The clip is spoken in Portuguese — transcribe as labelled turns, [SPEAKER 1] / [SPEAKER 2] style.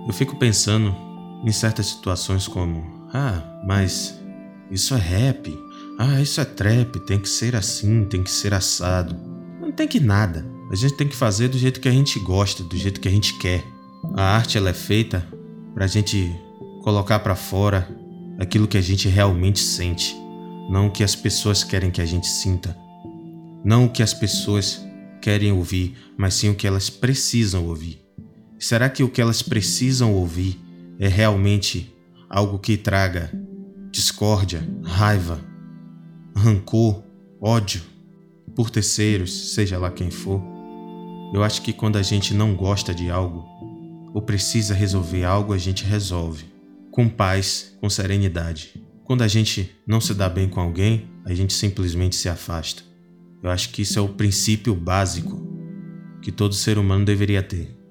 [SPEAKER 1] Eu fico pensando em certas situações como: mas isso é rap, isso é trap, tem que ser assim, tem que ser assado. Não tem que nada. A gente tem que fazer do jeito que a gente gosta, do jeito que a gente quer. A arte ela é feita pra gente colocar pra fora aquilo que a gente realmente sente, não o que as pessoas querem que a gente sinta. Não o que as pessoas querem ouvir, mas sim o que elas precisam ouvir. Será que o que elas precisam ouvir é realmente algo que traga discórdia, raiva, rancor, ódio por terceiros, seja lá quem for? Eu acho que quando a gente não gosta de algo ou precisa resolver algo, a gente resolve com paz, com serenidade. Quando a gente não se dá bem com alguém, a gente simplesmente se afasta. Eu acho que isso é o princípio básico que todo ser humano deveria ter.